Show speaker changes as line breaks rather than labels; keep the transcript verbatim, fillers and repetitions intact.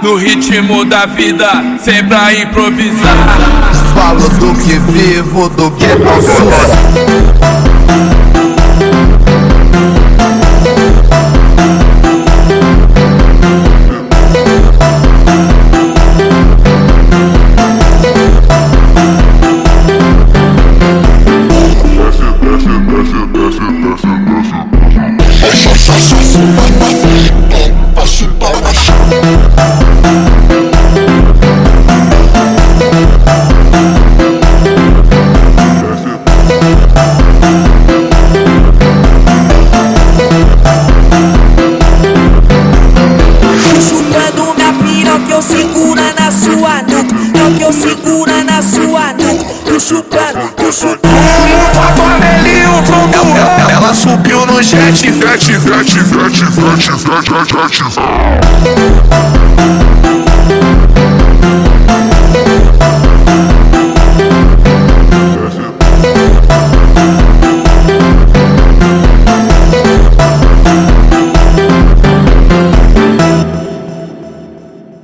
no ritmo da vida, sempre a improvisar.
Falo do que vivo, do que não sou.
Chupando minha piroca, eu segura na sua nuca. É o que eu segura na sua nuca. Tu chupando, tu chupando.
Ela subiu no jet, jet, jet, jet, jet, jet, jet, jet.